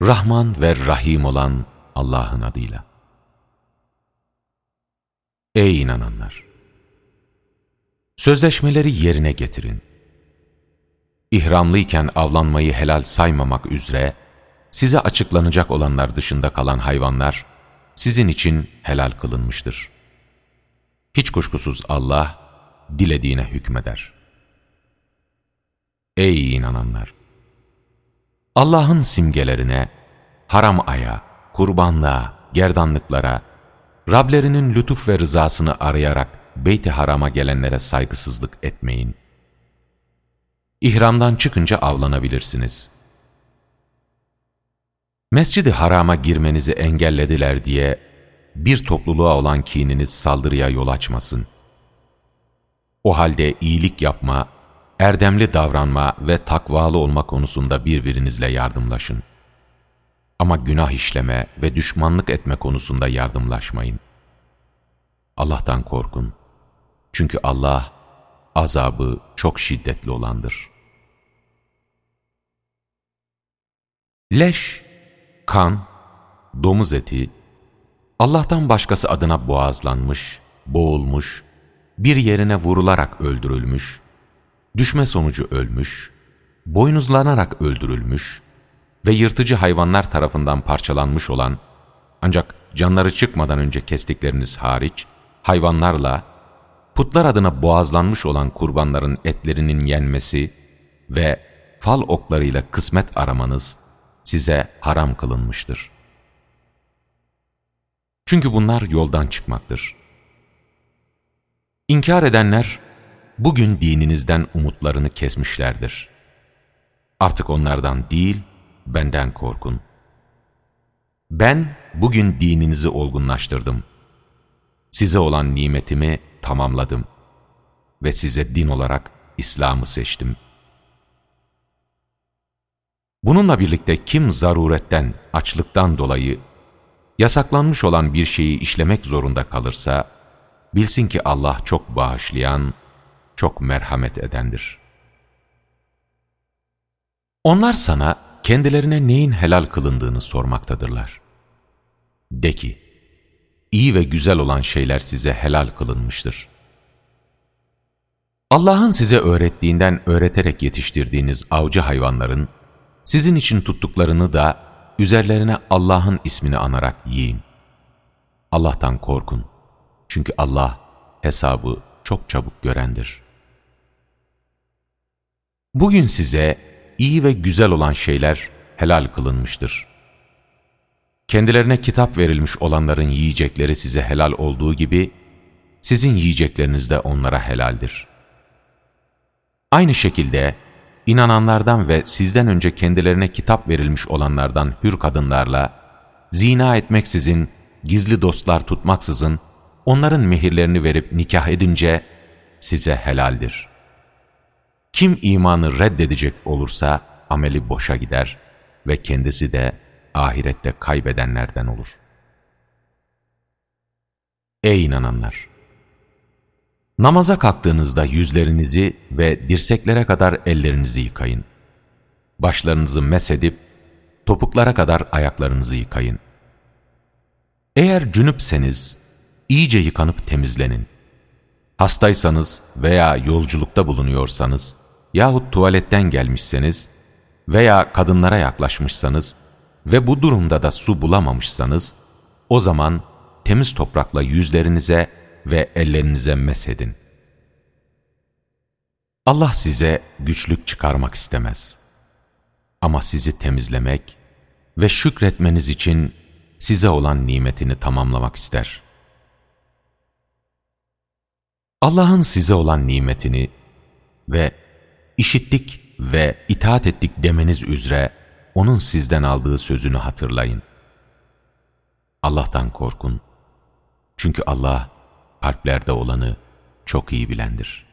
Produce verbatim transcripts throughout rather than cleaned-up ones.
Rahman ve Rahim olan Allah'ın adıyla. Ey inananlar! Sözleşmeleri yerine getirin. İhramlıyken avlanmayı helal saymamak üzere, size açıklanacak olanlar dışında kalan hayvanlar, sizin için helal kılınmıştır. Hiç kuşkusuz Allah, dilediğine hükmeder. Ey inananlar! Allah'ın simgelerine, haram aya, kurbanlığa, gerdanlıklara, Rablerinin lütuf ve rızasını arayarak Beyt-i Haram'a gelenlere saygısızlık etmeyin. İhramdan çıkınca avlanabilirsiniz. Mescid-i Haram'a girmenizi engellediler diye bir topluluğa olan kininiz saldırıya yol açmasın. O halde iyilik yapma, erdemli davranma ve takvalı olma konusunda birbirinizle yardımlaşın. Ama günah işleme ve düşmanlık etme konusunda yardımlaşmayın. Allah'tan korkun. Çünkü Allah, azabı çok şiddetli olandır. Leş, kan, domuz eti, Allah'tan başkası adına boğazlanmış, boğulmuş, bir yerine vurularak öldürülmüş, düşme sonucu ölmüş, boynuzlanarak öldürülmüş ve yırtıcı hayvanlar tarafından parçalanmış olan, ancak canları çıkmadan önce kestikleriniz hariç, hayvanlarla, putlar adına boğazlanmış olan kurbanların etlerinin yenmesi ve fal oklarıyla kısmet aramanız size haram kılınmıştır. Çünkü bunlar yoldan çıkmaktır. İnkar edenler, bugün dininizden umutlarını kesmişlerdir. Artık onlardan değil, benden korkun. Ben bugün dininizi olgunlaştırdım. Size olan nimetimi tamamladım ve size din olarak İslam'ı seçtim. Bununla birlikte kim zaruretten, açlıktan dolayı yasaklanmış olan bir şeyi işlemek zorunda kalırsa, bilsin ki Allah çok bağışlayan, çok merhamet edendir. Onlar sana kendilerine neyin helal kılındığını sormaktadırlar. De ki, iyi ve güzel olan şeyler size helal kılınmıştır. Allah'ın size öğrettiğinden öğreterek yetiştirdiğiniz avcı hayvanların, sizin için tuttuklarını da üzerlerine Allah'ın ismini anarak yiyin. Allah'tan korkun. Çünkü Allah hesabı çok çabuk görendir. Bugün size iyi ve güzel olan şeyler helal kılınmıştır. Kendilerine kitap verilmiş olanların yiyecekleri size helal olduğu gibi, sizin yiyecekleriniz de onlara helaldir. Aynı şekilde, İnananlardan ve sizden önce kendilerine kitap verilmiş olanlardan hür kadınlarla, zina etmeksizin, gizli dostlar tutmaksızın, onların mehirlerini verip nikah edince size helaldir. Kim imanı reddedecek olursa ameli boşa gider ve kendisi de ahirette kaybedenlerden olur. Ey inananlar! Namaza kalktığınızda yüzlerinizi ve dirseklere kadar ellerinizi yıkayın. Başlarınızı mesedip topuklara kadar ayaklarınızı yıkayın. Eğer cünüpseniz iyice yıkanıp temizlenin. Hastaysanız veya yolculukta bulunuyorsanız yahut tuvaletten gelmişseniz veya kadınlara yaklaşmışsanız ve bu durumda da su bulamamışsanız, o zaman temiz toprakla yüzlerinize ve ellerinize mesedin. Allah size güçlük çıkarmak istemez. Ama sizi temizlemek ve şükretmeniz için size olan nimetini tamamlamak ister. Allah'ın size olan nimetini ve işittik ve itaat ettik demeniz üzere O'nun sizden aldığı sözünü hatırlayın. Allah'tan korkun. Çünkü Allah kalplerde olanı çok iyi bilendir.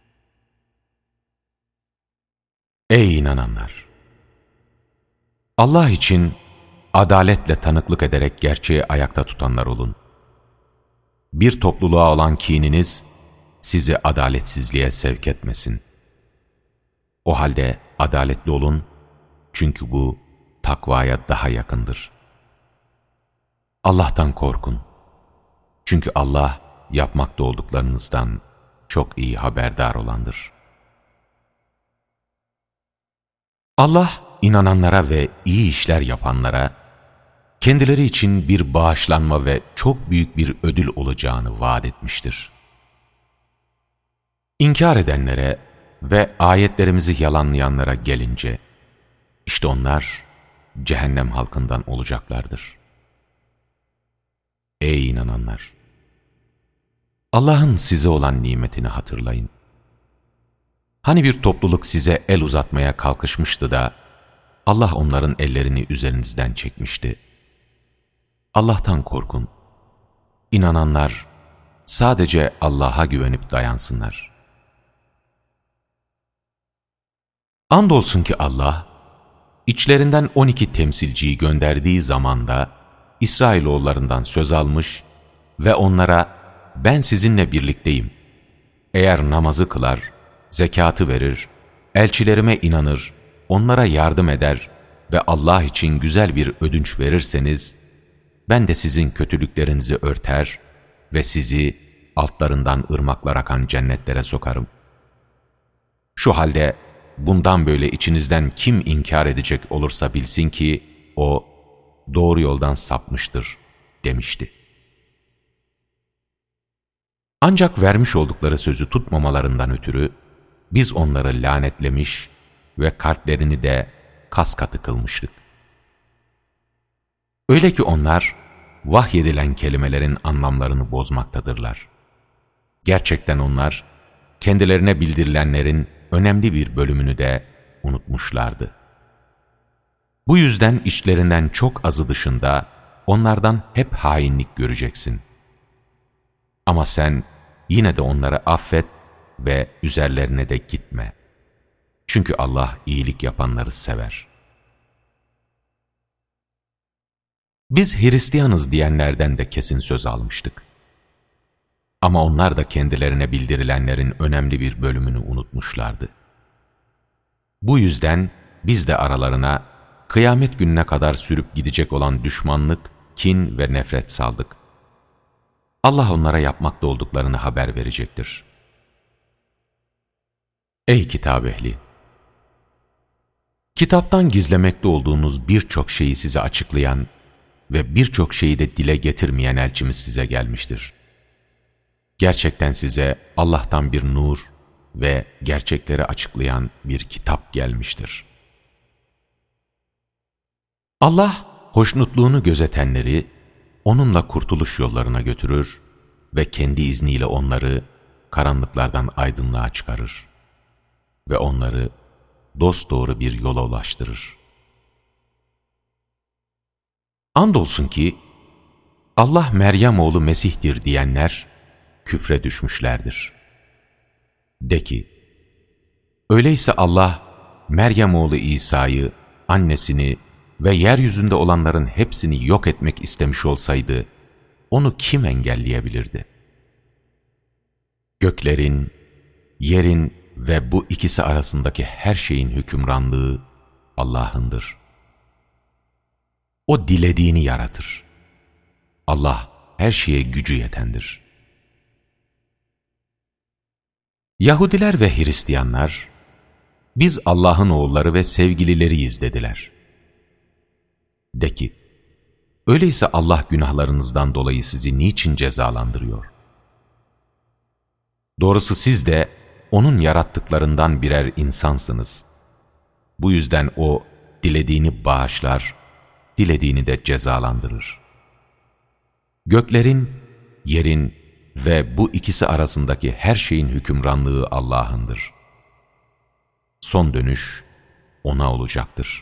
Ey inananlar! Allah için adaletle tanıklık ederek gerçeği ayakta tutanlar olun. Bir topluluğa olan kininiz sizi adaletsizliğe sevk etmesin. O halde adaletli olun, çünkü bu takvaya daha yakındır. Allah'tan korkun. Çünkü Allah yapmakta olduklarınızdan çok iyi haberdar olandır. Allah inananlara ve iyi işler yapanlara kendileri için bir bağışlanma ve çok büyük bir ödül olacağını vaat etmiştir. İnkar edenlere ve ayetlerimizi yalanlayanlara gelince, işte onlar cehennem halkından olacaklardır. Ey inananlar! Allah'ın size olan nimetini hatırlayın. Hani bir topluluk size el uzatmaya kalkışmıştı da, Allah onların ellerini üzerinizden çekmişti. Allah'tan korkun. İnananlar sadece Allah'a güvenip dayansınlar. Andolsun ki Allah, içlerinden on iki temsilciyi gönderdiği zamanda İsrailoğullarından söz almış ve onlara, ben sizinle birlikteyim. Eğer namazı kılar, zekatı verir, elçilerime inanır, onlara yardım eder ve Allah için güzel bir ödünç verirseniz, ben de sizin kötülüklerinizi örter ve sizi altlarından ırmaklar akan cennetlere sokarım. Şu halde bundan böyle içinizden kim inkar edecek olursa bilsin ki o doğru yoldan sapmıştır demişti. Ancak vermiş oldukları sözü tutmamalarından ötürü biz onları lanetlemiş ve kalplerini de kas katı kılmıştık. Öyle ki onlar vahyedilen kelimelerin anlamlarını bozmaktadırlar. Gerçekten onlar kendilerine bildirilenlerin önemli bir bölümünü de unutmuşlardı. Bu yüzden içlerinden çok azı dışında onlardan hep hainlik göreceksin. Ama sen yine de onları affet ve üzerlerine de gitme. Çünkü Allah iyilik yapanları sever. Biz Hristiyanız diyenlerden de kesin söz almıştık. Ama onlar da kendilerine bildirilenlerin önemli bir bölümünü unutmuşlardı. Bu yüzden biz de aralarına kıyamet gününe kadar sürüp gidecek olan düşmanlık, kin ve nefret saldık. Allah onlara yapmakta olduklarını haber verecektir. Ey kitap ehli! Kitaptan gizlemekte olduğunuz birçok şeyi size açıklayan ve birçok şeyi de dile getirmeyen elçimiz size gelmiştir. Gerçekten size Allah'tan bir nur ve gerçekleri açıklayan bir kitap gelmiştir. Allah, hoşnutluğunu gözetenleri onunla kurtuluş yollarına götürür ve kendi izniyle onları karanlıklardan aydınlığa çıkarır ve onları dosdoğru bir yola ulaştırır. Andolsun ki Allah Meryem oğlu Mesih'tir diyenler küfre düşmüşlerdir. De ki, öyleyse Allah Meryem oğlu İsa'yı, annesini ve yeryüzünde olanların hepsini yok etmek istemiş olsaydı, onu kim engelleyebilirdi? Göklerin, yerin ve bu ikisi arasındaki her şeyin hükümranlığı Allah'ındır. O dilediğini yaratır. Allah her şeye gücü yetendir. Yahudiler ve Hristiyanlar, biz Allah'ın oğulları ve sevgilileriyiz dediler. De ki, öyleyse Allah günahlarınızdan dolayı sizi niçin cezalandırıyor? Doğrusu siz de O'nun yarattıklarından birer insansınız. Bu yüzden O dilediğini bağışlar, dilediğini de cezalandırır. Göklerin, yerin ve bu ikisi arasındaki her şeyin hükümranlığı Allah'ındır. Son dönüş O'na olacaktır.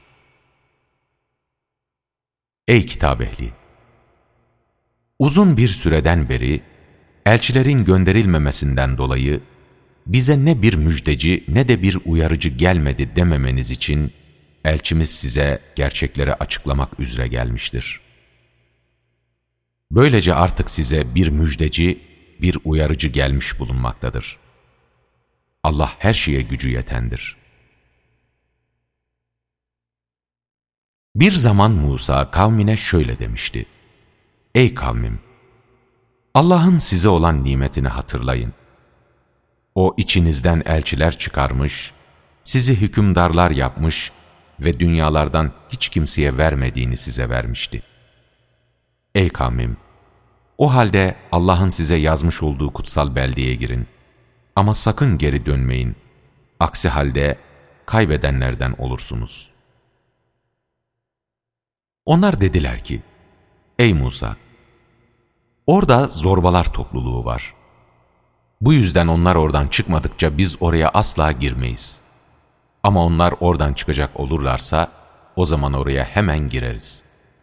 Ey kitap ehli! Uzun bir süreden beri elçilerin gönderilmemesinden dolayı bize ne bir müjdeci ne de bir uyarıcı gelmedi dememeniz için elçimiz size gerçekleri açıklamak üzere gelmiştir. Böylece artık size bir müjdeci, bir uyarıcı gelmiş bulunmaktadır. Allah her şeye gücü yetendir. Bir zaman Musa kavmine şöyle demişti: Ey kavmim! Allah'ın size olan nimetini hatırlayın. O içinizden elçiler çıkarmış, sizi hükümdarlar yapmış ve dünyalardan hiç kimseye vermediğini size vermişti. Ey kavmim! O halde Allah'ın size yazmış olduğu kutsal beldeye girin. Ama sakın geri dönmeyin. Aksi halde kaybedenlerden olursunuz. Onlar dediler ki, Ey Musa! Orada zorbalar topluluğu var. Bu yüzden onlar oradan çıkmadıkça biz oraya asla girmeyiz. Ama onlar oradan çıkacak olurlarsa, o zaman oraya hemen gireriz.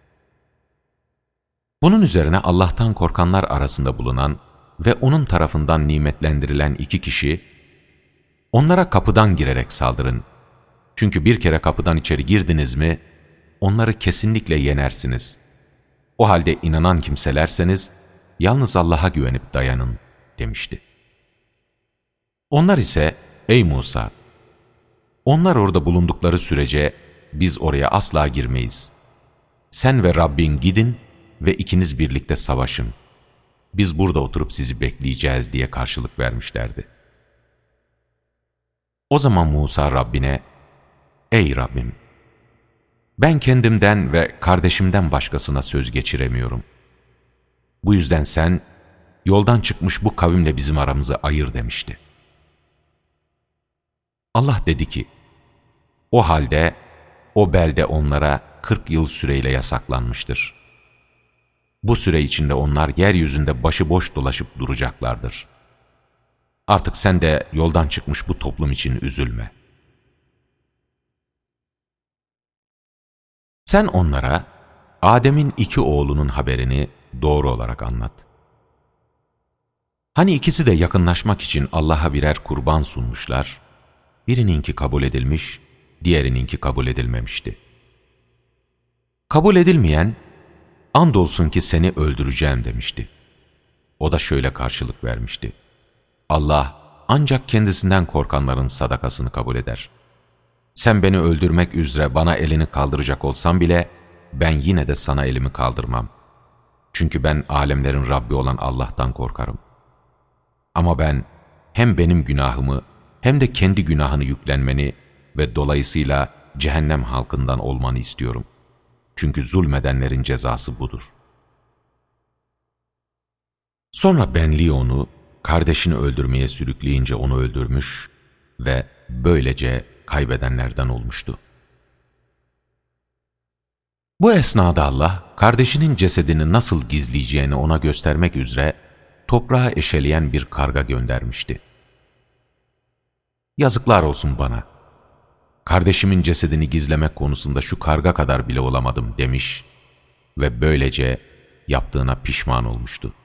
Bunun üzerine Allah'tan korkanlar arasında bulunan ve onun tarafından nimetlendirilen iki kişi, onlara kapıdan girerek saldırın. Çünkü bir kere kapıdan içeri girdiniz mi, onları kesinlikle yenersiniz. O halde inanan kimselerseniz, yalnız Allah'a güvenip dayanın, demişti. Onlar ise, ey Musa! Onlar orada bulundukları sürece, biz oraya asla girmeyiz. Sen ve Rabbin gidin ve ikiniz birlikte savaşın. Biz burada oturup sizi bekleyeceğiz diye karşılık vermişlerdi. O zaman Musa Rabbine, Ey Rabbim! Ben kendimden ve kardeşimden başkasına söz geçiremiyorum. Bu yüzden sen, yoldan çıkmış bu kavimle bizim aramızı ayır demişti. Allah dedi ki, o halde o belde onlara kırk yıl süreyle yasaklanmıştır. Bu süre içinde onlar yeryüzünde başıboş dolaşıp duracaklardır. Artık sen de yoldan çıkmış bu toplum için üzülme. Sen onlara Adem'in iki oğlunun haberini doğru olarak anlat. Hani ikisi de yakınlaşmak için Allah'a birer kurban sunmuşlar, birininki kabul edilmiş, diğerininki kabul edilmemişti. Kabul edilmeyen, andolsun ki seni öldüreceğim demişti. O da şöyle karşılık vermişti: Allah ancak kendisinden korkanların sadakasını kabul eder. Sen beni öldürmek üzere bana elini kaldıracak olsan bile, ben yine de sana elimi kaldırmam. Çünkü ben alemlerin Rabbi olan Allah'tan korkarım. Ama ben hem benim günahımı hem de kendi günahını yüklenmeni ve dolayısıyla cehennem halkından olmanı istiyorum. Çünkü zulmedenlerin cezası budur. Sonra benliği onu, kardeşini öldürmeye sürükleyince onu öldürmüş ve böylece kaybedenlerden olmuştu. Bu esnada Allah, kardeşinin cesedini nasıl gizleyeceğini ona göstermek üzere toprağa eşeleyen bir karga göndermişti. Yazıklar olsun bana! Kardeşimin cesedini gizlemek konusunda şu karga kadar bile olamadım demiş ve böylece yaptığına pişman olmuştu.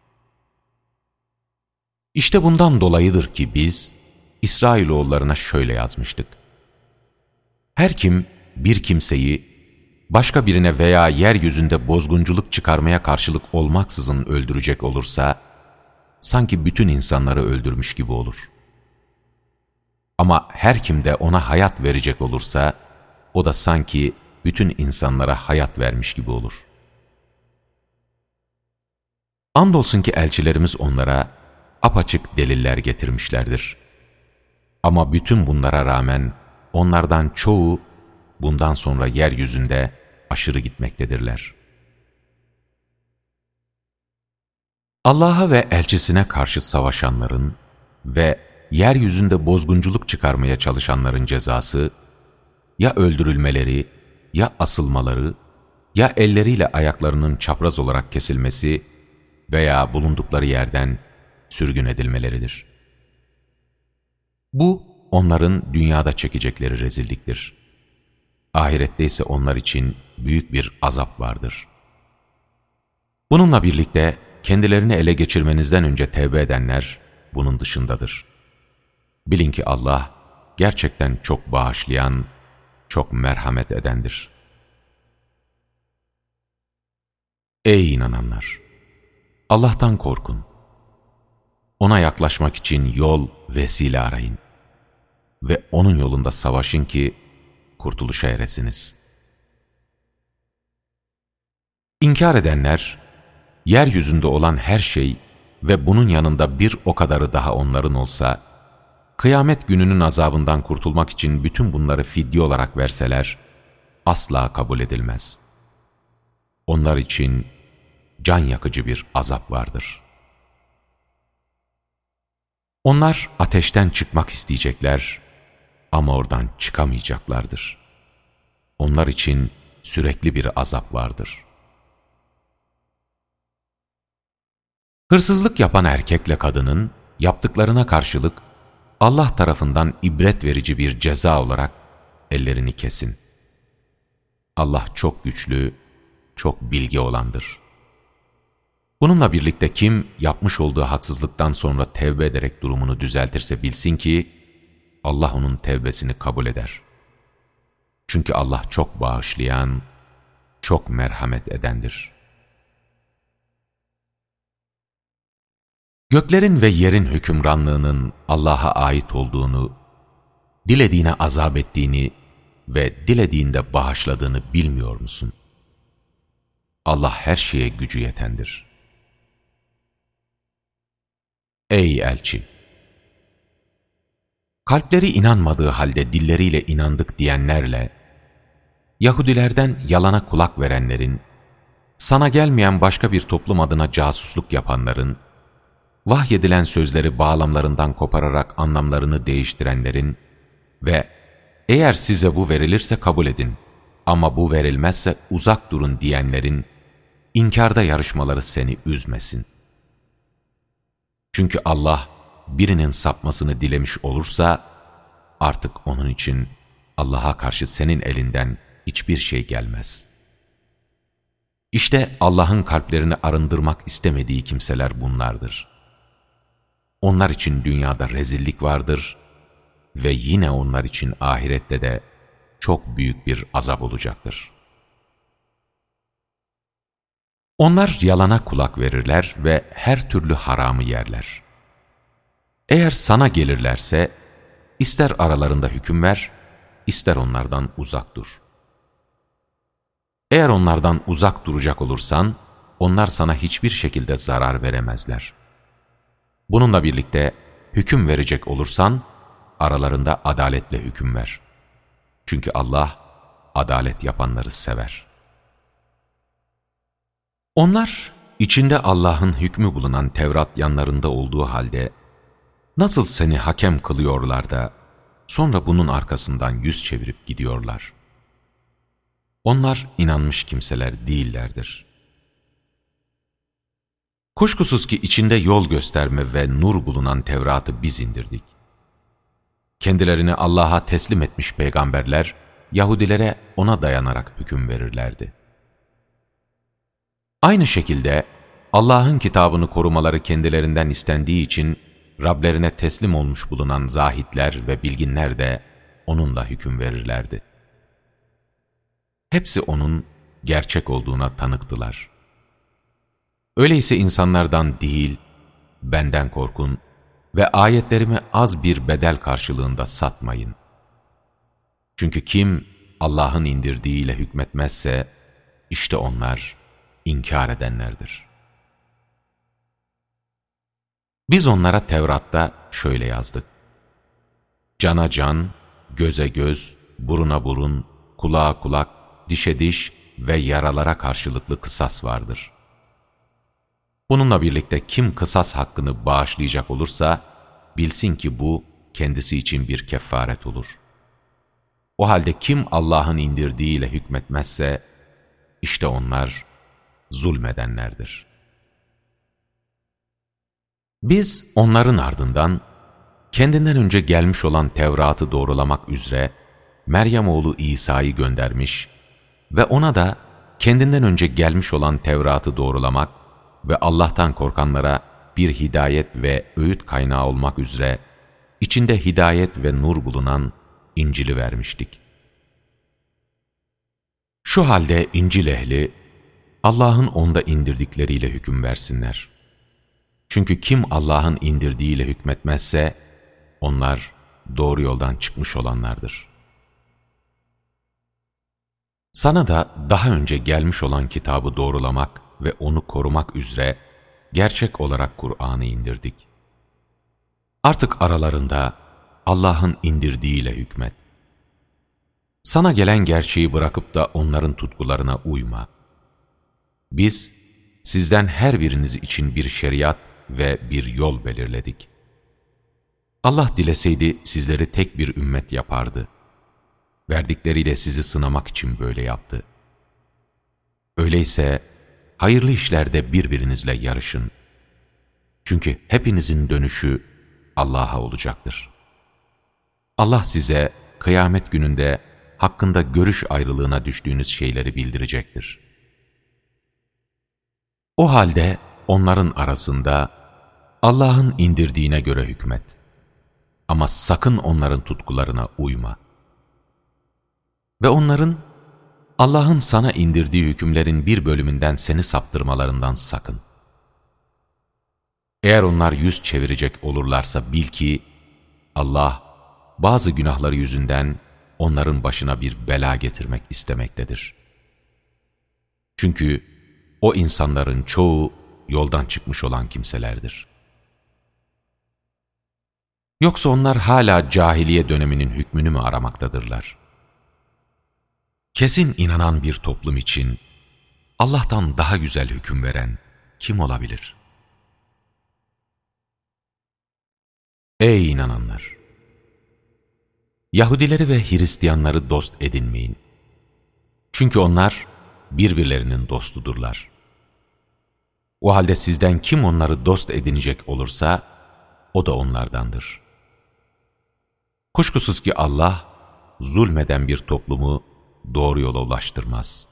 İşte bundan dolayıdır ki biz İsrailoğullarına şöyle yazmıştık: Her kim bir kimseyi başka birine veya yeryüzünde bozgunculuk çıkarmaya karşılık olmaksızın öldürecek olursa, sanki bütün insanları öldürmüş gibi olur. Ama her kim de ona hayat verecek olursa, o da sanki bütün insanlara hayat vermiş gibi olur. Andolsun ki elçilerimiz onlara apaçık deliller getirmişlerdir. Ama bütün bunlara rağmen onlardan çoğu bundan sonra yeryüzünde aşırı gitmektedirler. Allah'a ve elçisine karşı savaşanların ve yeryüzünde bozgunculuk çıkarmaya çalışanların cezası, ya öldürülmeleri, ya asılmaları, ya elleriyle ayaklarının çapraz olarak kesilmesi veya bulundukları yerden sürgün edilmeleridir. Bu, onların dünyada çekecekleri rezilliktir. Ahirette ise onlar için büyük bir azap vardır. Bununla birlikte kendilerini ele geçirmenizden önce tevbe edenler bunun dışındadır. Bilin ki Allah gerçekten çok bağışlayan, çok merhamet edendir. Ey inananlar! Allah'tan korkun. Ona yaklaşmak için yol, vesile arayın. Ve onun yolunda savaşın ki kurtuluşa eresiniz. İnkar edenler, yeryüzünde olan her şey ve bunun yanında bir o kadarı daha onların olsa, kıyamet gününün azabından kurtulmak için bütün bunları fidye olarak verseler, asla kabul edilmez. Onlar için can yakıcı bir azap vardır. Onlar ateşten çıkmak isteyecekler ama oradan çıkamayacaklardır. Onlar için sürekli bir azap vardır. Hırsızlık yapan erkekle kadının yaptıklarına karşılık Allah tarafından ibret verici bir ceza olarak ellerini kesin. Allah çok güçlü, çok bilge olandır. Bununla birlikte kim yapmış olduğu haksızlıktan sonra tevbe ederek durumunu düzeltirse bilsin ki Allah onun tevbesini kabul eder. Çünkü Allah çok bağışlayan, çok merhamet edendir. Göklerin ve yerin hükümranlığının Allah'a ait olduğunu, dilediğine azap ettiğini ve dilediğinde bağışladığını bilmiyor musun? Allah her şeye gücü yetendir. Ey elçi! Kalpleri inanmadığı halde dilleriyle inandık diyenlerle, Yahudilerden yalana kulak verenlerin, sana gelmeyen başka bir toplum adına casusluk yapanların, vahyedilen sözleri bağlamlarından kopararak anlamlarını değiştirenlerin ve eğer size bu verilirse kabul edin ama bu verilmezse uzak durun diyenlerin inkarda yarışmaları seni üzmesin. Çünkü Allah birinin sapmasını dilemiş olursa artık onun için Allah'a karşı senin elinden hiçbir şey gelmez. İşte Allah'ın kalplerini arındırmak istemediği kimseler bunlardır. Onlar için dünyada rezillik vardır ve yine onlar için ahirette de çok büyük bir azap olacaktır. Onlar yalana kulak verirler ve her türlü haramı yerler. Eğer sana gelirlerse, ister aralarında hüküm ver, ister onlardan uzak dur. Eğer onlardan uzak duracak olursan, onlar sana hiçbir şekilde zarar veremezler. Bununla birlikte hüküm verecek olursan, aralarında adaletle hüküm ver. Çünkü Allah, adalet yapanları sever. Onlar, içinde Allah'ın hükmü bulunan Tevrat yanlarında olduğu halde, nasıl seni hakem kılıyorlar da, sonra bunun arkasından yüz çevirip gidiyorlar. Onlar inanmış kimseler değillerdir. Kuşkusuz ki içinde yol gösterme ve nur bulunan Tevrat'ı biz indirdik. Kendilerini Allah'a teslim etmiş peygamberler, Yahudilere ona dayanarak hüküm verirlerdi. Aynı şekilde Allah'ın kitabını korumaları kendilerinden istendiği için Rablerine teslim olmuş bulunan zahitler ve bilginler de onunla hüküm verirlerdi. Hepsi onun gerçek olduğuna tanıktılar. Öyleyse insanlardan değil, benden korkun ve ayetlerimi az bir bedel karşılığında satmayın. Çünkü kim Allah'ın indirdiğiyle hükmetmezse, işte onlar inkar edenlerdir. Biz onlara Tevrat'ta şöyle yazdık: cana can, göze göz, buruna burun, kulağa kulak, dişe diş ve yaralara karşılıklı kısas vardır. Bununla birlikte kim kısas hakkını bağışlayacak olursa, bilsin ki bu kendisi için bir kefaret olur. O halde kim Allah'ın indirdiğiyle hükmetmezse, işte onlar zulmedenlerdir. Biz onların ardından, kendinden önce gelmiş olan Tevrat'ı doğrulamak üzere, Meryem oğlu İsa'yı göndermiş ve ona da kendinden önce gelmiş olan Tevrat'ı doğrulamak ve Allah'tan korkanlara bir hidayet ve öğüt kaynağı olmak üzere, içinde hidayet ve nur bulunan İncil'i vermiştik. Şu halde İncil ehli, Allah'ın onda indirdikleriyle hüküm versinler. Çünkü kim Allah'ın indirdiğiyle hükmetmezse, onlar doğru yoldan çıkmış olanlardır. Sana da daha önce gelmiş olan kitabı doğrulamak ve onu korumak üzere gerçek olarak Kur'an'ı indirdik. Artık aralarında Allah'ın indirdiğiyle hükmet. Sana gelen gerçeği bırakıp da onların tutkularına uyma. Biz sizden her biriniz için bir şeriat ve bir yol belirledik. Allah dileseydi sizleri tek bir ümmet yapardı. Verdikleriyle sizi sınamak için böyle yaptı. Öyleyse hayırlı işlerde birbirinizle yarışın. Çünkü hepinizin dönüşü Allah'a olacaktır. Allah size kıyamet gününde hakkında görüş ayrılığına düştüğünüz şeyleri bildirecektir. O halde onların arasında Allah'ın indirdiğine göre hükmet. Ama sakın onların tutkularına uyma. Ve onların Allah'ın sana indirdiği hükümlerin bir bölümünden seni saptırmalarından sakın. Eğer onlar yüz çevirecek olurlarsa bil ki Allah bazı günahları yüzünden onların başına bir bela getirmek istemektedir. Çünkü o insanların çoğu yoldan çıkmış olan kimselerdir. Yoksa onlar hala cahiliye döneminin hükmünü mü aramaktadırlar? Kesin inanan bir toplum için Allah'tan daha güzel hüküm veren kim olabilir? Ey inananlar! Yahudileri ve Hristiyanları dost edinmeyin. Çünkü onlar birbirlerinin dostudurlar. O halde sizden kim onları dost edinecek olursa o da onlardandır. Kuşkusuz ki Allah zulmeden bir toplumu doğru yola ulaştırmaz.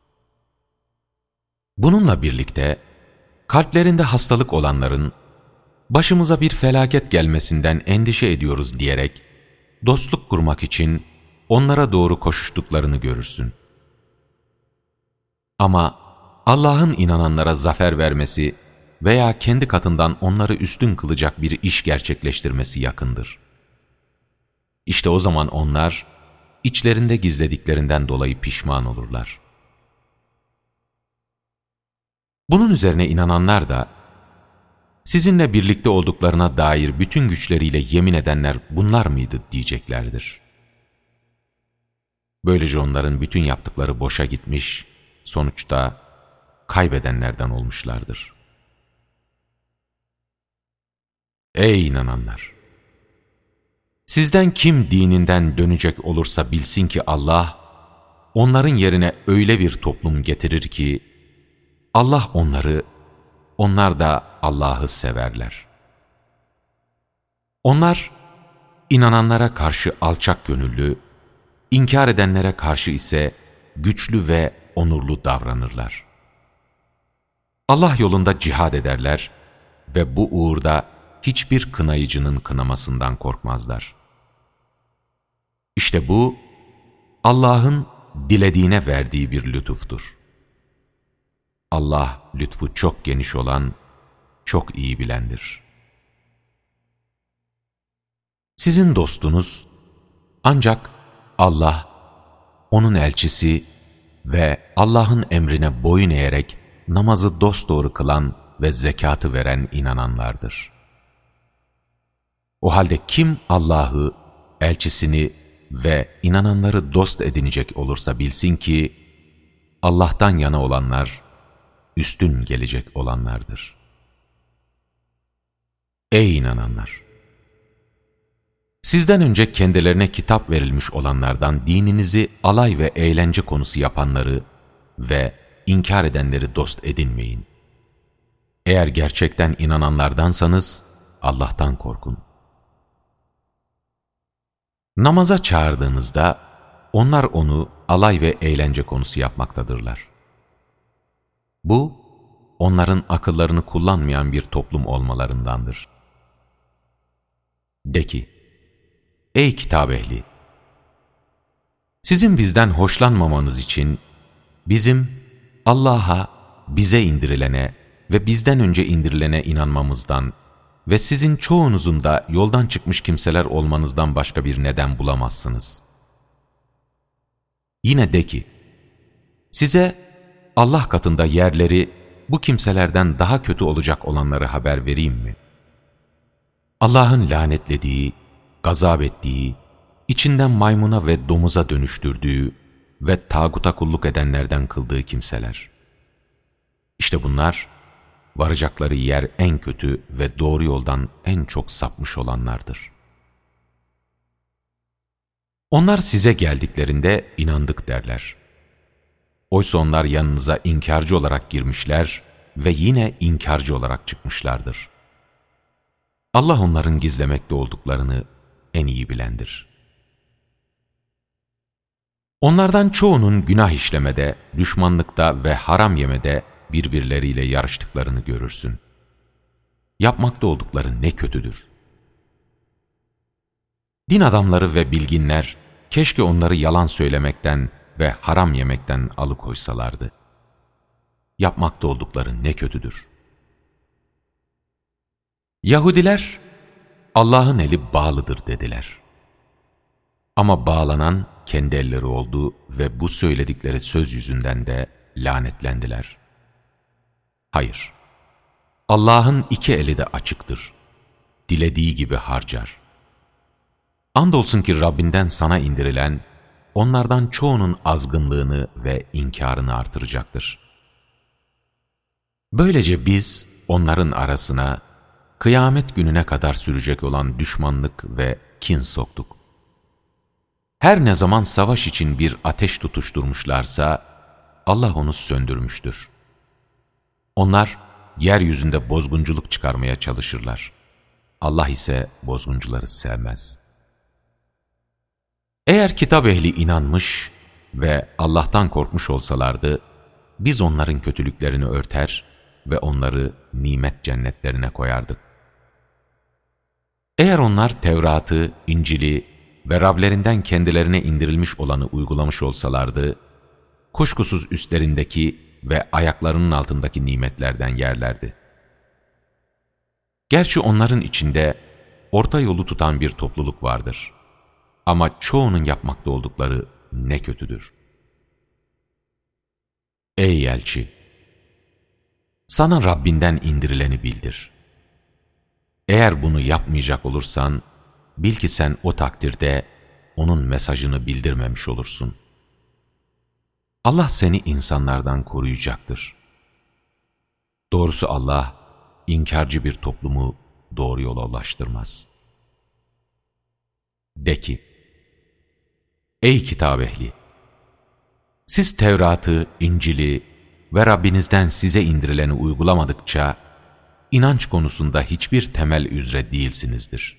Bununla birlikte kalplerinde hastalık olanların başımıza bir felaket gelmesinden endişe ediyoruz diyerek dostluk kurmak için onlara doğru koşuştuklarını görürsün. Ama Allah'ın inananlara zafer vermesi veya kendi katından onları üstün kılacak bir iş gerçekleştirmesi yakındır. İşte o zaman onlar içlerinde gizlediklerinden dolayı pişman olurlar. Bunun üzerine inananlar da sizinle birlikte olduklarına dair bütün güçleriyle yemin edenler bunlar mıydı diyeceklerdir. Böylece onların bütün yaptıkları boşa gitmiş, sonuçta kaybedenlerden olmuşlardır. Ey inananlar! Sizden kim dininden dönecek olursa bilsin ki Allah, onların yerine öyle bir toplum getirir ki, Allah onları, onlar da Allah'ı severler. Onlar, inananlara karşı alçak gönüllü, inkar edenlere karşı ise güçlü ve onurlu davranırlar. Allah yolunda cihad ederler ve bu uğurda hiçbir kınayıcının kınamasından korkmazlar. İşte bu, Allah'ın dilediğine verdiği bir lütuftur. Allah lütfu çok geniş olan, çok iyi bilendir. Sizin dostunuz ancak Allah, onun elçisi ve Allah'ın emrine boyun eğerek namazı dosdoğru kılan ve zekatı veren inananlardır. O halde kim Allah'ı, elçisini ve inananları dost edinecek olursa bilsin ki, Allah'tan yana olanlar, üstün gelecek olanlardır. Ey inananlar! Sizden önce kendilerine kitap verilmiş olanlardan dininizi alay ve eğlence konusu yapanları ve inkar edenleri dost edinmeyin. Eğer gerçekten inananlardansanız Allah'tan korkun. Namaza çağırdığınızda onlar onu alay ve eğlence konusu yapmaktadırlar. Bu, onların akıllarını kullanmayan bir toplum olmalarındandır. De ki, ey kitap ehli! Sizin bizden hoşlanmamanız için bizim Allah'a, bize indirilene ve bizden önce indirilene inanmamızdan ve sizin çoğunuzun da yoldan çıkmış kimseler olmanızdan başka bir neden bulamazsınız. Yine de ki, Size Allah katında yerleri bu kimselerden daha kötü olacak olanları haber vereyim mi? Allah'ın lanetlediği, gazap ettiği, içinden maymuna ve domuza dönüştürdüğü ve tağuta kulluk edenlerden kıldığı kimseler. İşte bunlar, varacakları yer en kötü ve doğru yoldan en çok sapmış olanlardır. Onlar size geldiklerinde inandık derler. Oysa onlar yanınıza inkarcı olarak girmişler ve yine inkarcı olarak çıkmışlardır. Allah onların gizlemekte olduklarını en iyi bilendir. Onlardan çoğunun günah işlemede, düşmanlıkta ve haram yemede birbirleriyle yarıştıklarını görürsün. Yapmakta oldukları ne kötüdür. Din adamları ve bilginler, keşke onları yalan söylemekten ve haram yemekten alıkoysalardı. Yapmakta oldukları ne kötüdür. Yahudiler, Allah'ın eli bağlıdır dediler. Ama bağlanan kendi elleri oldu ve bu söyledikleri söz yüzünden de lanetlendiler. Hayır, Allah'ın iki eli de açıktır. Dilediği gibi harcar. Andolsun ki Rabbinden sana indirilen, onlardan çoğunun azgınlığını ve inkarını artıracaktır. Böylece biz onların arasına kıyamet gününe kadar sürecek olan düşmanlık ve kin soktuk. Her ne zaman savaş için bir ateş tutuşturmuşlarsa Allah onu söndürmüştür. Onlar yeryüzünde bozgunculuk çıkarmaya çalışırlar. Allah ise bozguncuları sevmez. Eğer kitap ehli inanmış ve Allah'tan korkmuş olsalardı, biz onların kötülüklerini örter ve onları nimet cennetlerine koyardık. Eğer onlar Tevrat'ı, İncil'i ve Rablerinden kendilerine indirilmiş olanı uygulamış olsalardı, kuşkusuz üstlerindeki ve ayaklarının altındaki nimetlerden yerlerdi. Gerçi onların içinde orta yolu tutan bir topluluk vardır. Ama çoğunun yapmakta oldukları ne kötüdür. Ey elçi! Sana Rabbinden indirileni bildir. Eğer bunu yapmayacak olursan, bil ki sen o takdirde onun mesajını bildirmemiş olursun. Allah seni insanlardan koruyacaktır. Doğrusu Allah, inkarcı bir toplumu doğru yola ulaştırmaz. De ki, ey kitap ehli! Siz Tevrat'ı, İncil'i ve Rabbinizden size indirileni uygulamadıkça, inanç konusunda hiçbir temel üzere değilsinizdir.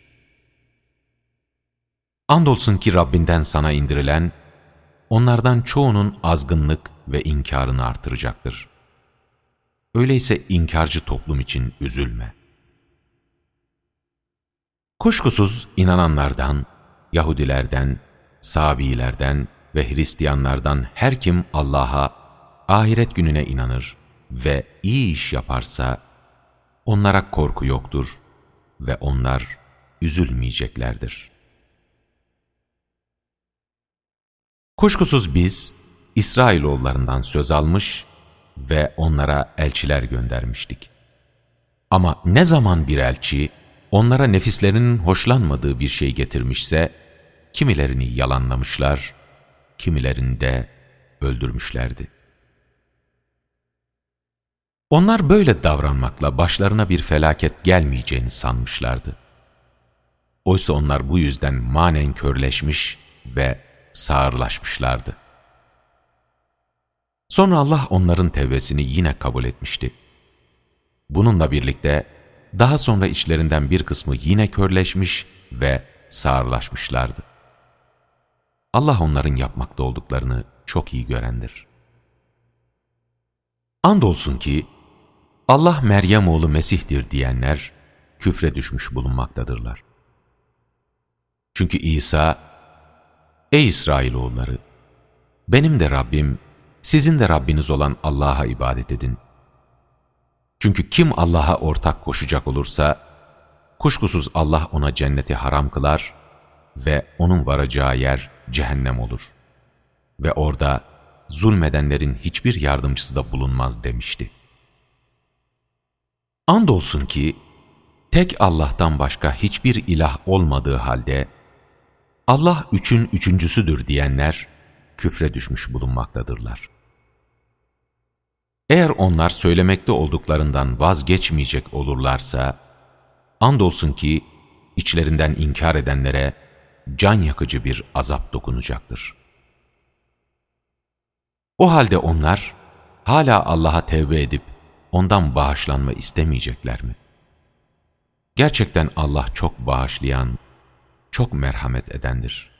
Andolsun ki Rabbinden sana indirilen, onlardan çoğunun azgınlık ve inkarını artıracaktır. Öyleyse inkarcı toplum için üzülme. Kuşkusuz inananlardan, Yahudilerden, Sabiilerden ve Hristiyanlardan her kim Allah'a, ahiret gününe inanır ve iyi iş yaparsa, onlara korku yoktur ve onlar üzülmeyeceklerdir. Kuşkusuz biz, İsrailoğullarından söz almış ve onlara elçiler göndermiştik. Ama ne zaman bir elçi, onlara nefislerinin hoşlanmadığı bir şey getirmişse, kimilerini yalanlamışlar, kimilerini de öldürmüşlerdi. Onlar böyle davranmakla başlarına bir felaket gelmeyeceğini sanmışlardı. Oysa onlar bu yüzden manen körleşmiş ve sağırlaşmışlardı. Sonra Allah onların tevbesini yine kabul etmişti. Bununla birlikte daha sonra içlerinden bir kısmı yine körleşmiş ve sağırlaşmışlardı. Allah onların yapmakta olduklarını çok iyi görendir. Andolsun ki Allah Meryem oğlu Mesih'tir diyenler küfre düşmüş bulunmaktadırlar. Çünkü İsa, ey İsrailoğulları, benim de Rabbim, sizin de Rabbiniz olan Allah'a ibadet edin. Çünkü kim Allah'a ortak koşacak olursa, kuşkusuz Allah ona cenneti haram kılar ve onun varacağı yer cehennem olur. Ve orada zulmedenlerin hiçbir yardımcısı da bulunmaz demişti. Andolsun ki tek Allah'tan başka hiçbir ilah olmadığı halde Allah üçün üçüncüsüdür diyenler küfre düşmüş bulunmaktadırlar. Eğer onlar söylemekte olduklarından vazgeçmeyecek olurlarsa, andolsun ki içlerinden inkar edenlere can yakıcı bir azap dokunacaktır. O halde onlar hala Allah'a tevbe edip ondan bağışlanma istemeyecekler mi? Gerçekten Allah çok bağışlayan, çok merhamet edendir.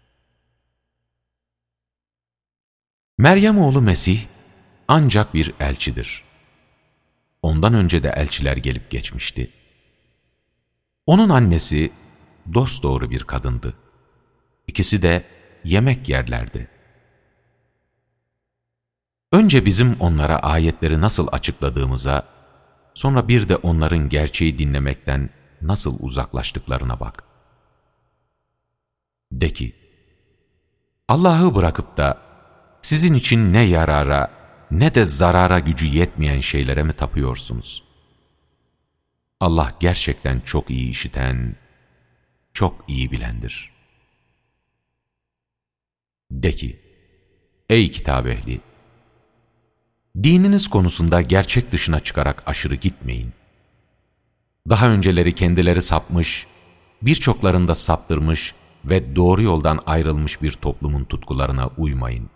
Meryem oğlu Mesih ancak bir elçidir. Ondan önce de elçiler gelip geçmişti. Onun annesi dosdoğru bir kadındı. İkisi de yemek yerlerdi. Önce bizim onlara ayetleri nasıl açıkladığımıza, sonra bir de onların gerçeği dinlemekten nasıl uzaklaştıklarına bak. De ki, Allah'ı bırakıp da sizin için ne yarara ne de zarara gücü yetmeyen şeylere mi tapıyorsunuz? Allah gerçekten çok iyi işiten, çok iyi bilendir. De ki, ey kitap ehli! Dininiz konusunda gerçek dışına çıkarak aşırı gitmeyin. Daha önceleri kendileri sapmış, birçoklarında saptırmış ve doğru yoldan ayrılmış bir toplumun tutkularına uymayın.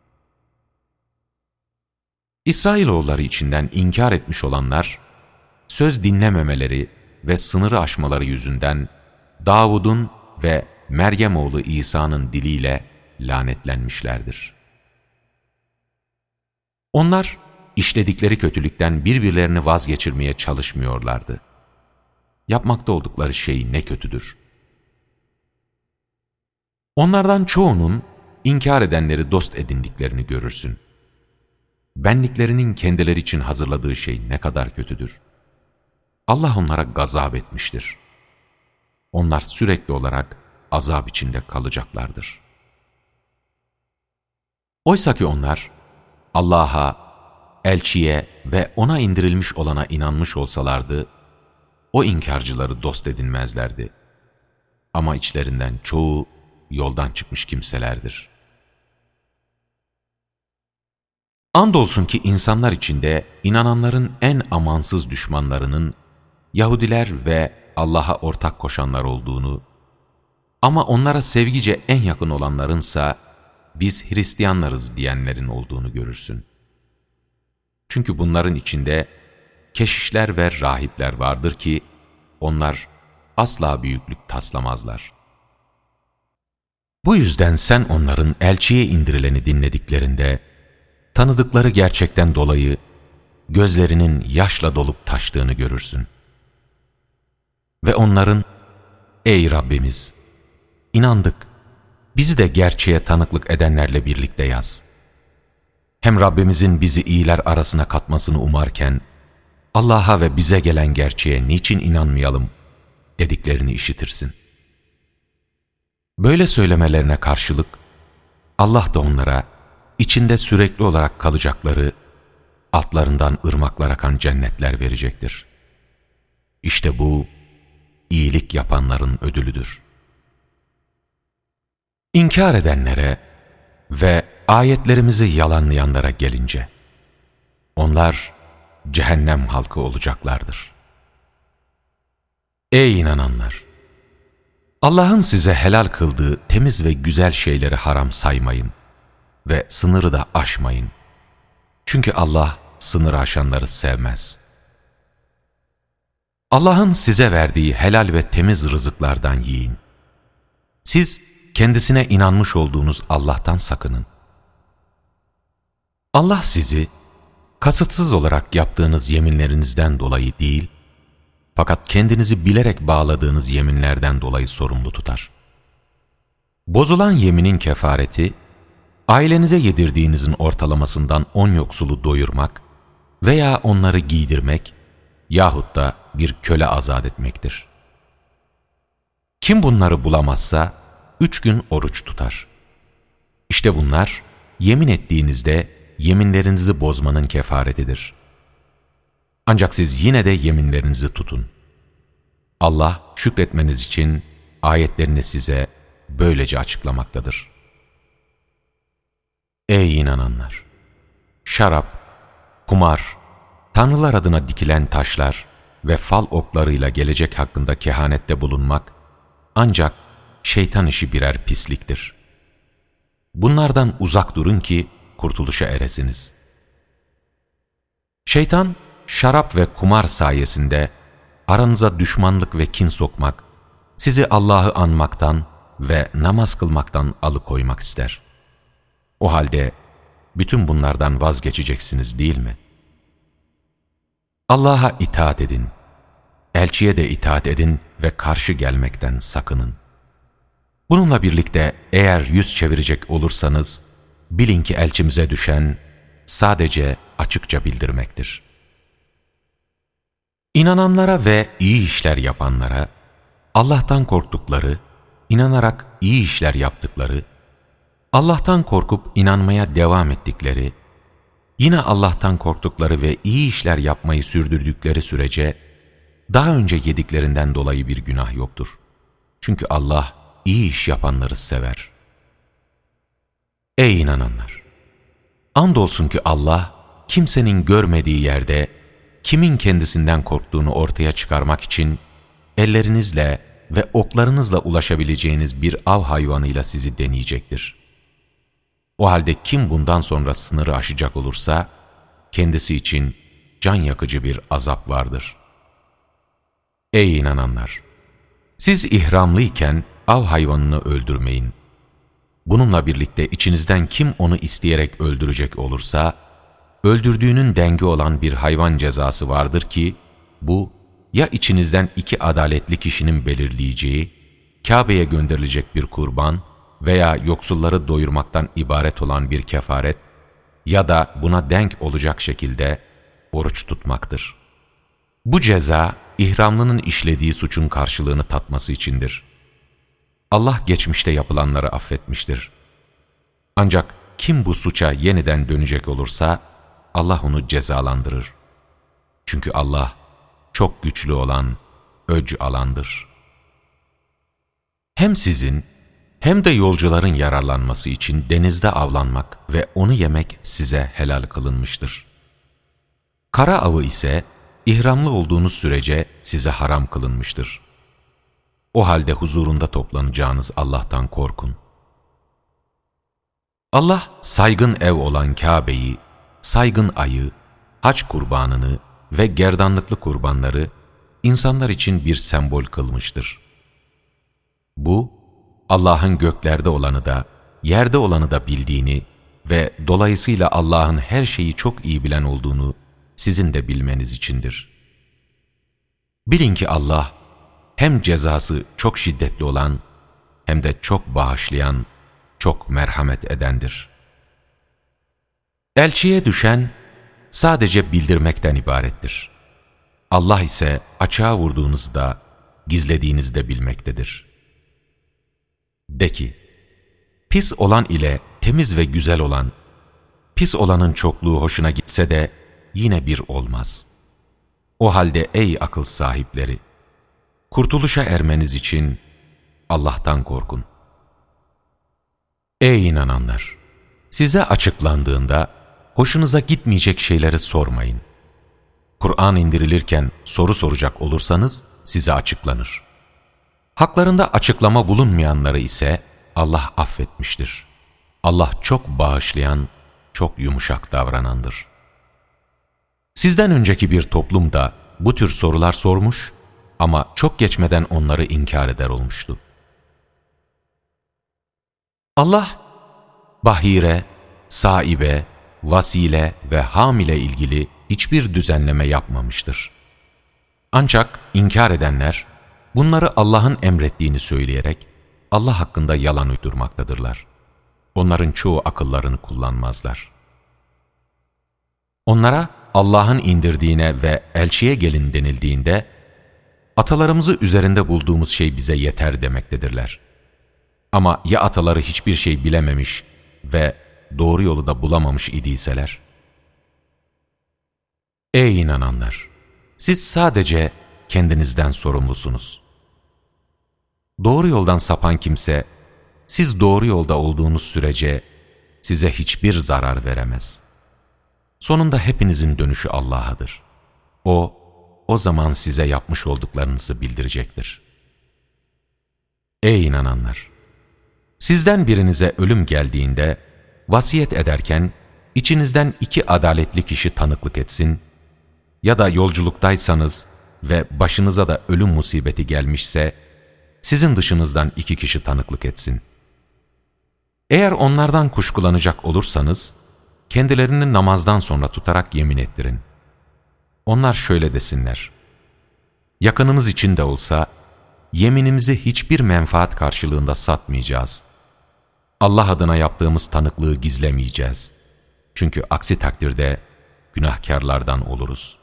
İsrailoğulları içinden inkar etmiş olanlar, söz dinlememeleri ve sınırı aşmaları yüzünden Davud'un ve Meryem oğlu İsa'nın diliyle lanetlenmişlerdir. Onlar işledikleri kötülükten birbirlerini vazgeçirmeye çalışmıyorlardı. Yapmakta oldukları şey ne kötüdür. Onlardan çoğunun inkar edenleri dost edindiklerini görürsün. Benliklerinin kendileri için hazırladığı şey ne kadar kötüdür. Allah onlara gazap etmiştir. Onlar sürekli olarak azap içinde kalacaklardır. Oysa ki onlar Allah'a, elçiye ve ona indirilmiş olana inanmış olsalardı, o inkarcıları dost edinmezlerdi. Ama içlerinden çoğu yoldan çıkmış kimselerdir. Andolsun ki insanlar içinde inananların en amansız düşmanlarının Yahudiler ve Allah'a ortak koşanlar olduğunu, ama onlara sevgice en yakın olanlarınsa biz Hristiyanlarız diyenlerin olduğunu görürsün. Çünkü bunların içinde keşişler ve rahipler vardır ki onlar asla büyüklük taslamazlar. Bu yüzden sen onların elçiye indirileni dinlediklerinde tanıdıkları gerçekten dolayı gözlerinin yaşla dolup taştığını görürsün. Ve onların, ey Rabbimiz, inandık, bizi de gerçeğe tanıklık edenlerle birlikte yaz. Hem Rabbimizin bizi iyiler arasına katmasını umarken, Allah'a ve bize gelen gerçeğe niçin inanmayalım dediklerini işitirsin. Böyle söylemelerine karşılık, Allah da onlara içinde sürekli olarak kalacakları, altlarından ırmaklar akan cennetler verecektir. İşte bu, iyilik yapanların ödülüdür. İnkar edenlere ve ayetlerimizi yalanlayanlara gelince, onlar cehennem halkı olacaklardır. Ey inananlar! Allah'ın size helal kıldığı temiz ve güzel şeyleri haram saymayın ve sınırı da aşmayın. Çünkü Allah sınırı aşanları sevmez. Allah'ın size verdiği helal ve temiz rızıklardan yiyin. Siz kendisine inanmış olduğunuz Allah'tan sakının. Allah sizi kasıtsız olarak yaptığınız yeminlerinizden dolayı değil, fakat kendinizi bilerek bağladığınız yeminlerden dolayı sorumlu tutar. Bozulan yeminin kefareti, ailenize yedirdiğinizin ortalamasından on yoksulu doyurmak veya onları giydirmek yahut da bir köle azat etmektir. Kim bunları bulamazsa üç gün oruç tutar. İşte bunlar yemin ettiğinizde yeminlerinizi bozmanın kefaretidir. Ancak siz yine de yeminlerinizi tutun. Allah şükretmeniz için ayetlerini size böylece açıklamaktadır. Ey inananlar! Şarap, kumar, tanrılar adına dikilen taşlar ve fal oklarıyla gelecek hakkında kehanette bulunmak ancak şeytan işi birer pisliktir. Bunlardan uzak durun ki kurtuluşa eresiniz. Şeytan, şarap ve kumar sayesinde aranıza düşmanlık ve kin sokmak, sizi Allah'ı anmaktan ve namaz kılmaktan alıkoymak ister. O halde bütün bunlardan vazgeçeceksiniz değil mi? Allah'a itaat edin, elçiye de itaat edin ve karşı gelmekten sakının. Bununla birlikte eğer yüz çevirecek olursanız, bilin ki elçimize düşen sadece açıkça bildirmektir. İnananlara ve iyi işler yapanlara, Allah'tan korktukları, inanarak iyi işler yaptıkları, Allah'tan korkup inanmaya devam ettikleri, yine Allah'tan korktukları ve iyi işler yapmayı sürdürdükleri sürece, daha önce yediklerinden dolayı bir günah yoktur. Çünkü Allah iyi iş yapanları sever. Ey inananlar! Andolsun ki Allah, kimsenin görmediği yerde, kimin kendisinden korktuğunu ortaya çıkarmak için, ellerinizle ve oklarınızla ulaşabileceğiniz bir av hayvanıyla sizi deneyecektir. O halde kim bundan sonra sınırı aşacak olursa, kendisi için can yakıcı bir azap vardır. Ey inananlar! Siz ihramlıyken av hayvanını öldürmeyin. Bununla birlikte içinizden kim onu isteyerek öldürecek olursa, öldürdüğünün dengi olan bir hayvan cezası vardır ki, bu ya içinizden iki adaletli kişinin belirleyeceği, Kabe'ye gönderilecek bir kurban veya yoksulları doyurmaktan ibaret olan bir kefaret ya da buna denk olacak şekilde oruç tutmaktır. Bu ceza, ihramlının işlediği suçun karşılığını tatması içindir. Allah geçmişte yapılanları affetmiştir. Ancak kim bu suça yeniden dönecek olursa, Allah onu cezalandırır. Çünkü Allah çok güçlü olan, öc alandır. Hem sizin hem de yolcuların yararlanması için denizde avlanmak ve onu yemek size helal kılınmıştır. Kara avı ise ihramlı olduğunuz sürece size haram kılınmıştır. O halde huzurunda toplanacağınız Allah'tan korkun. Allah saygın ev olan Kabe'yi, saygın ayı, hac kurbanını ve gerdanlıklı kurbanları insanlar için bir sembol kılmıştır. Bu, Allah'ın göklerde olanı da, yerde olanı da bildiğini ve dolayısıyla Allah'ın her şeyi çok iyi bilen olduğunu sizin de bilmeniz içindir. Bilin ki Allah, hem cezası çok şiddetli olan, hem de çok bağışlayan, çok merhamet edendir. Elçiye düşen, sadece bildirmekten ibarettir. Allah ise açığa vurduğunuzda, gizlediğinizde bilmektedir. De ki, pis olan ile temiz ve güzel olan, pis olanın çokluğu hoşuna gitse de yine bir olmaz. O halde ey akıl sahipleri, kurtuluşa ermeniz için Allah'tan korkun. Ey inananlar! Size açıklandığında hoşunuza gitmeyecek şeyleri sormayın. Kur'an indirilirken soru soracak olursanız size açıklanır. Haklarında açıklama bulunmayanları ise Allah affetmiştir. Allah çok bağışlayan, çok yumuşak davranandır. Sizden önceki bir toplum da bu tür sorular sormuş ama çok geçmeden onları inkar eder olmuştu. Allah, bahire, saibe, vasile ve hamile ilgili hiçbir düzenleme yapmamıştır. Ancak inkar edenler, bunları Allah'ın emrettiğini söyleyerek Allah hakkında yalan uydurmaktadırlar. Onların çoğu akıllarını kullanmazlar. Onlara Allah'ın indirdiğine ve elçiye gelin denildiğinde, atalarımızı üzerinde bulduğumuz şey bize yeter demektedirler. Ama ya ataları hiçbir şey bilememiş ve doğru yolu da bulamamış idiyseler? Ey inananlar! Siz sadece kendinizden sorumlusunuz. Doğru yoldan sapan kimse, siz doğru yolda olduğunuz sürece size hiçbir zarar veremez. Sonunda hepinizin dönüşü Allah'adır. O, o zaman size yapmış olduklarınızı bildirecektir. Ey inananlar! Sizden birinize ölüm geldiğinde, vasiyet ederken, içinizden iki adaletli kişi tanıklık etsin, ya da yolculuktaysanız ve başınıza da ölüm musibeti gelmişse, sizin dışınızdan iki kişi tanıklık etsin. Eğer onlardan kuşkulanacak olursanız, kendilerini namazdan sonra tutarak yemin ettirin. Onlar şöyle desinler: yakınımız için de olsa, yeminimizi hiçbir menfaat karşılığında satmayacağız. Allah adına yaptığımız tanıklığı gizlemeyeceğiz. Çünkü aksi takdirde günahkarlardan oluruz.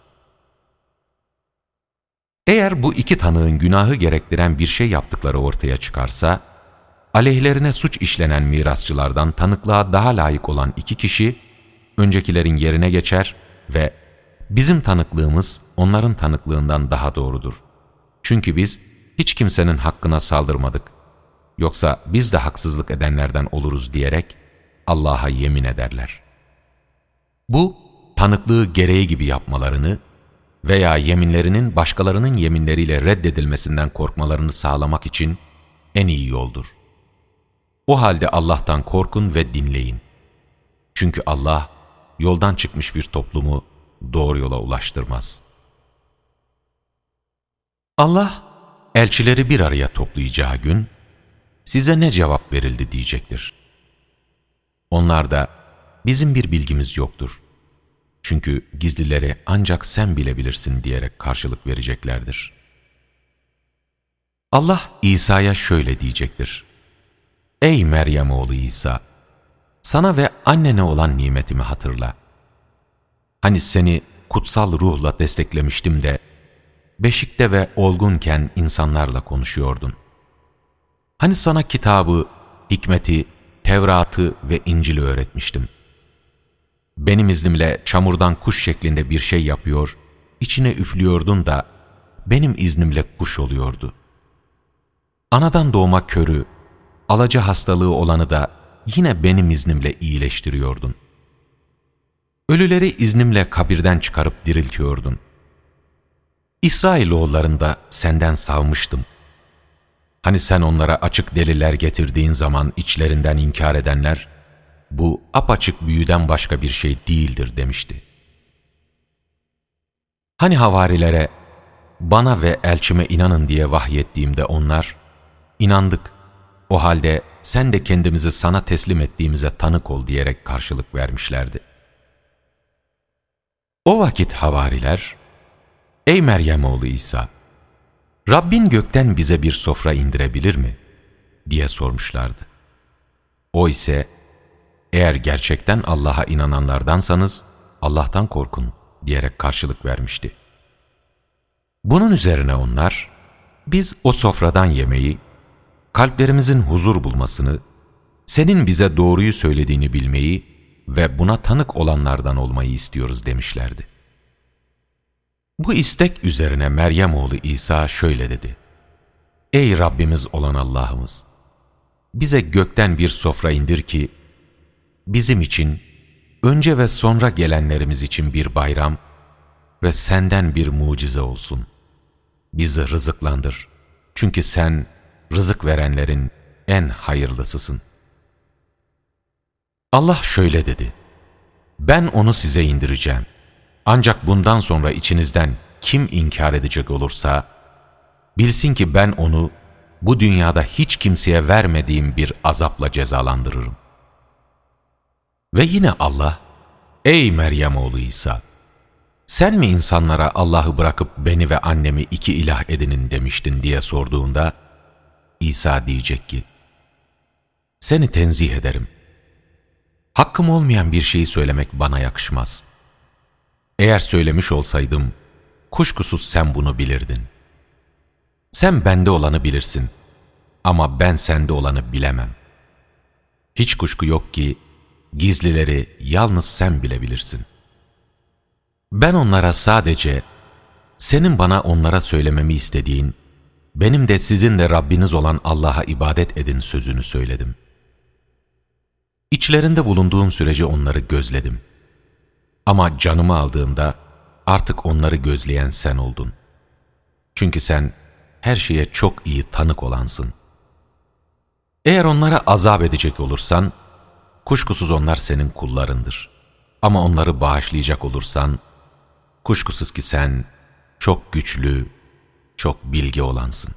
Eğer bu iki tanığın günahı gerektiren bir şey yaptıkları ortaya çıkarsa, aleyhlerine suç işlenen mirasçılardan tanıklığa daha layık olan iki kişi, öncekilerin yerine geçer ve bizim tanıklığımız onların tanıklığından daha doğrudur. Çünkü biz hiç kimsenin hakkına saldırmadık. Yoksa biz de haksızlık edenlerden oluruz diyerek Allah'a yemin ederler. Bu, tanıklığı gereği gibi yapmalarını veya yeminlerinin başkalarının yeminleriyle reddedilmesinden korkmalarını sağlamak için en iyi yoldur. O halde Allah'tan korkun ve dinleyin. Çünkü Allah, yoldan çıkmış bir toplumu doğru yola ulaştırmaz. Allah, elçileri bir araya toplayacağı gün, size ne cevap verildi diyecektir. Onlar da, bizim bir bilgimiz yoktur. Çünkü gizlileri ancak sen bilebilirsin diyerek karşılık vereceklerdir. Allah, İsa'ya şöyle diyecektir: Ey Meryem oğlu İsa! Sana ve annene olan nimetimi hatırla. Hani seni kutsal ruhla desteklemiştim de, beşikte ve olgunken insanlarla konuşuyordun. Hani sana kitabı, hikmeti, Tevrat'ı ve İncil'i öğretmiştim. Benim iznimle çamurdan kuş şeklinde bir şey yapıyor, içine üflüyordun da, benim iznimle kuş oluyordu. Anadan doğma körü, alaca hastalığı olanı da yine benim iznimle iyileştiriyordun. Ölüleri iznimle kabirden çıkarıp diriltiyordun. İsrailoğullarını da senden savmıştım. Hani sen onlara açık deliller getirdiğin zaman içlerinden inkar edenler, bu apaçık büyüden başka bir şey değildir demişti. Hani havarilere, bana ve elçime inanın diye vahyettiğimde onlar, inandık, o halde sen de kendimizi sana teslim ettiğimize tanık ol diyerek karşılık vermişlerdi. O vakit havariler, ey Meryem oğlu İsa, Rabbin gökten bize bir sofra indirebilir mi? diye sormuşlardı. O ise, eğer gerçekten Allah'a inananlardansanız Allah'tan korkun diyerek karşılık vermişti. Bunun üzerine onlar, biz o sofradan yemeyi, kalplerimizin huzur bulmasını, senin bize doğruyu söylediğini bilmeyi ve buna tanık olanlardan olmayı istiyoruz demişlerdi. Bu istek üzerine Meryem oğlu İsa şöyle dedi: Ey Rabbimiz olan Allah'ımız! Bize gökten bir sofra indir ki, bizim için, önce ve sonra gelenlerimiz için bir bayram ve senden bir mucize olsun. Bizi rızıklandır. Çünkü sen, rızık verenlerin en hayırlısısın. Allah şöyle dedi: Ben onu size indireceğim. Ancak bundan sonra içinizden kim inkar edecek olursa, bilsin ki ben onu bu dünyada hiç kimseye vermediğim bir azapla cezalandırırım. Ve yine Allah, ey Meryem oğlu İsa! Sen mi insanlara Allah'ı bırakıp beni ve annemi iki ilah edinin demiştin diye sorduğunda, İsa diyecek ki, seni tenzih ederim. Hakkım olmayan bir şeyi söylemek bana yakışmaz. Eğer söylemiş olsaydım, kuşkusuz sen bunu bilirdin. Sen bende olanı bilirsin ama ben sende olanı bilemem. Hiç kuşku yok ki, gizlileri yalnız sen bilebilirsin. Ben onlara sadece, senin bana onlara söylememi istediğin, benim de sizin de Rabbiniz olan Allah'a ibadet edin sözünü söyledim. İçlerinde bulunduğum sürece onları gözledim. Ama canımı aldığımda artık onları gözleyen sen oldun. Çünkü sen her şeye çok iyi tanık olansın. Eğer onlara azap edecek olursan, kuşkusuz onlar senin kullarındır. Ama onları bağışlayacak olursan, kuşkusuz ki sen çok güçlü, çok bilge olansın.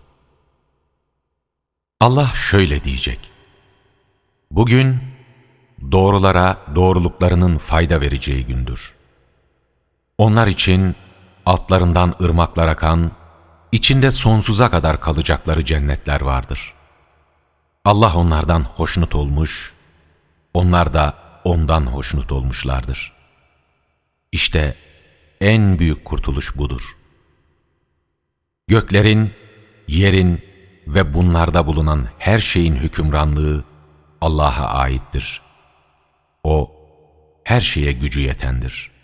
Allah şöyle diyecek: bugün doğrulara doğruluklarının fayda vereceği gündür. Onlar için altlarından ırmaklar akan, içinde sonsuza kadar kalacakları cennetler vardır. Allah onlardan hoşnut olmuş, onlar da ondan hoşnut olmuşlardır. İşte en büyük kurtuluş budur. Göklerin, yerin ve bunlarda bulunan her şeyin hükümranlığı Allah'a aittir. O, her şeye gücü yetendir.